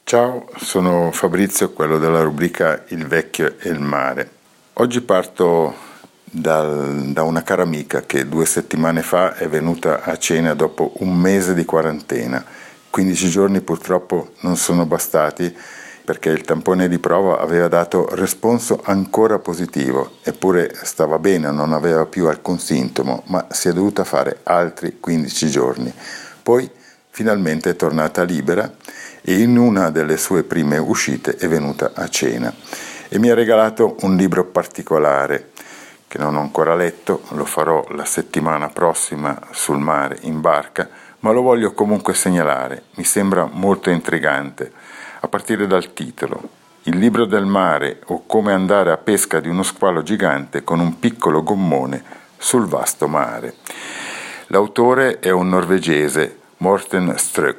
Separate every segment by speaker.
Speaker 1: Ciao, sono Fabrizio, quello della rubrica Il vecchio e il mare. Oggi parto da una cara amica che 2 settimane fa è venuta a cena dopo un mese di quarantena. 15 giorni purtroppo non sono bastati perché il tampone di prova aveva dato responso ancora positivo, eppure stava bene, non aveva più alcun sintomo, ma si è dovuta fare altri 15 giorni. Poi finalmente è tornata libera e in una delle sue prime uscite è venuta a cena e mi ha regalato un libro particolare che non ho ancora letto, lo farò la settimana prossima sul mare in barca, ma lo voglio comunque segnalare, mi sembra molto intrigante, a partire dal titolo: Il libro del mare o come andare a pesca di uno squalo gigante con un piccolo gommone sul vasto mare. L'autore è un norvegese, Morten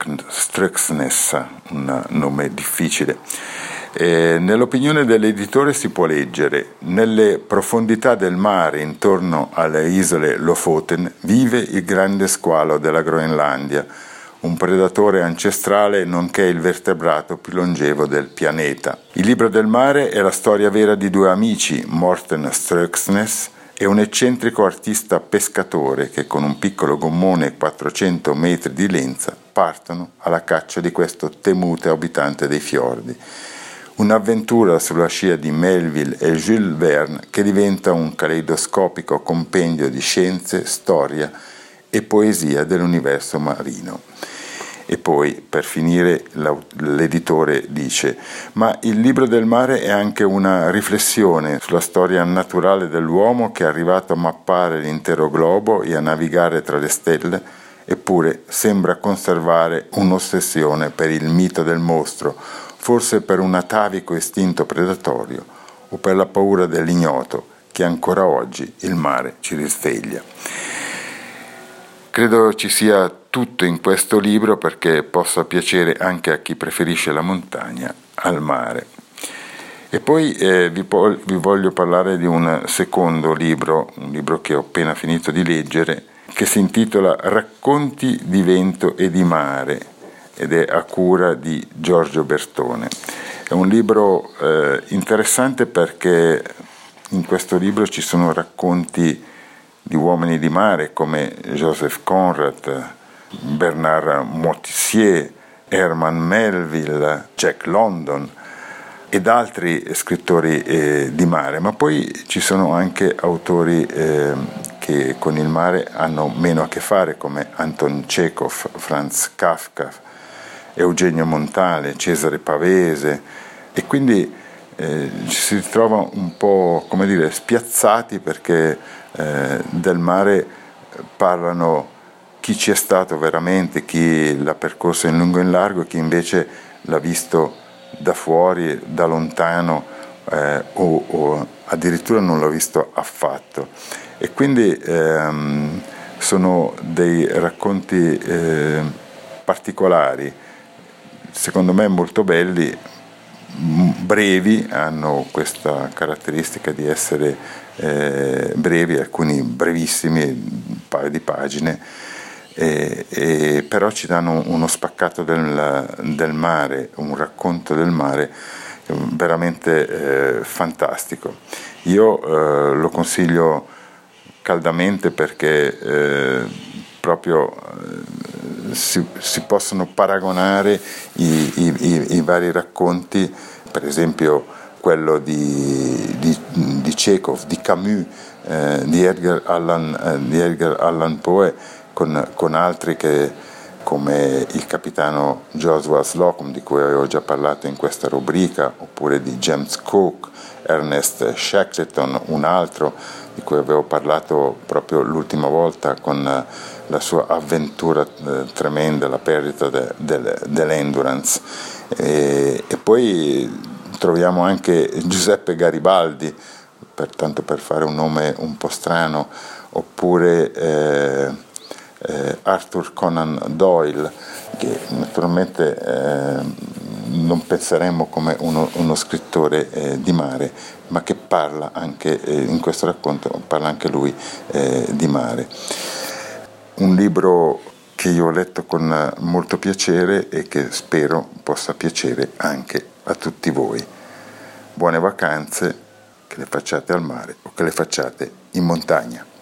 Speaker 1: Strøksnes, un nome difficile. Nell'opinione dell'editore si può leggere: nelle profondità del mare intorno alle isole Lofoten vive il grande squalo della Groenlandia, un predatore ancestrale nonché il vertebrato più longevo del pianeta. Il libro del mare è la storia vera di 2 amici, Morten Strøksnes e un eccentrico artista pescatore che con un piccolo gommone 400 metri di lenza partono alla caccia di questo temuto abitante dei fiordi. Un'avventura sulla scia di Melville e Jules Verne che diventa un caleidoscopico compendio di scienze, storia e poesia dell'universo marino. E poi, per finire, l'editore dice: ma il libro del mare è anche una riflessione sulla storia naturale dell'uomo che è arrivato a mappare l'intero globo e a navigare tra le stelle, eppure sembra conservare un'ossessione per il mito del mostro, forse per un atavico istinto predatorio o per la paura dell'ignoto che ancora oggi il mare ci risveglia. Credo ci sia tutto in questo libro perché possa piacere anche a chi preferisce la montagna al mare. E poi vi voglio parlare di un secondo libro, un libro che ho appena finito di leggere, che si intitola Racconti di vento e di mare ed è a cura di Giorgio Bertone. È un libro interessante perché in questo libro ci sono racconti di uomini di mare come Joseph Conrad, Bernard Moitessier, Herman Melville, Jack London ed altri scrittori di mare, ma poi ci sono anche autori che con il mare hanno meno a che fare, come Anton Chekhov, Franz Kafka, Eugenio Montale, Cesare Pavese, e quindi ci si ritrova un po', come dire, spiazzati perché del mare parlano chi ci è stato veramente, chi l'ha percorso in lungo e in largo, chi invece l'ha visto da fuori, da lontano o addirittura non l'ha visto affatto. E quindi sono dei racconti particolari, secondo me molto belli, brevi, hanno questa caratteristica di essere brevi, alcuni brevissimi, un paio di pagine, però ci danno uno spaccato del mare, un racconto del mare veramente fantastico. Io lo consiglio caldamente perché proprio si possono paragonare i vari racconti, per esempio quello di Chekhov, di Camus, di Edgar Allan Poe, con altri che, come il capitano Joshua Slocum, di cui avevo già parlato in questa rubrica, oppure di James Cook, Ernest Shackleton, un altro di cui avevo parlato proprio l'ultima volta con la sua avventura tremenda, la perdita dell'Endurance. E poi troviamo anche Giuseppe Garibaldi, tanto per fare un nome un po' strano, oppure Arthur Conan Doyle, che naturalmente non penseremmo come uno scrittore di mare, ma che parla anche, in questo racconto parla anche lui di mare. Un libro che io ho letto con molto piacere e che spero possa piacere anche a tutti voi. Buone vacanze, che le facciate al mare o che le facciate in montagna.